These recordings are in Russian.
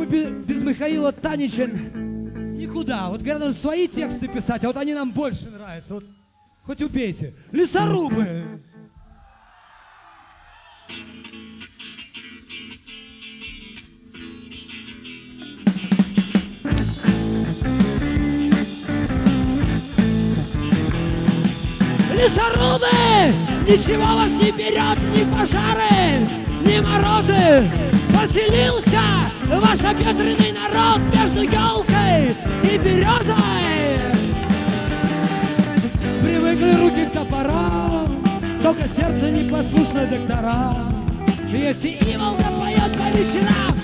мы без Михаила Танича никуда. Вот говорят, надо свои тексты писать, а вот они нам больше нравятся. Вот хоть убейте. Лесорубы! Лесорубы! Ничего вас не берет, ни пожары, ни морозы! Поселился ваш обветренный народ между елкой и березой! Привыкли руки к топорам, только сердце непослушно докторам. Если Иволга поет по вечерам,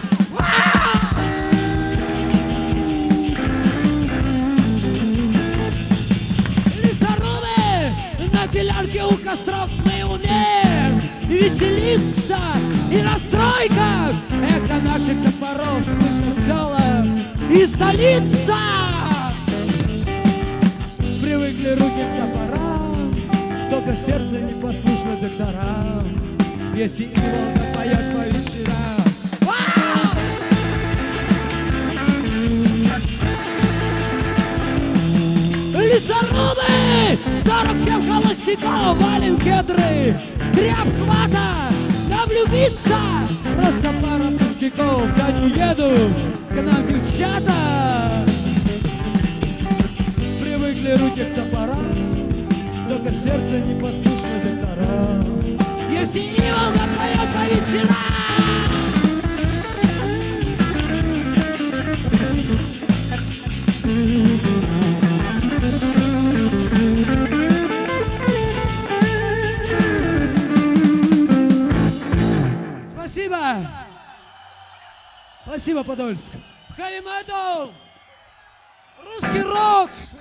на делянке у костров мы умеем веселиться и на стройках эхо наших топоров слышно в селах и столица. Привыкли руки к топорам, только сердце непослушно докторам. Если Иволга поет по вечерам. Лесорубы! 47 холостяков, валим кедры, тряп хвата, да влюбиться! Просто пара пустяков, да не едут к нам девчата! Привыкли руки к топорам, только сердце непослушно докторам. Если Иволга поет по вечерам! Спасибо! Спасибо, Подольск! Хэви метал! Русский рок!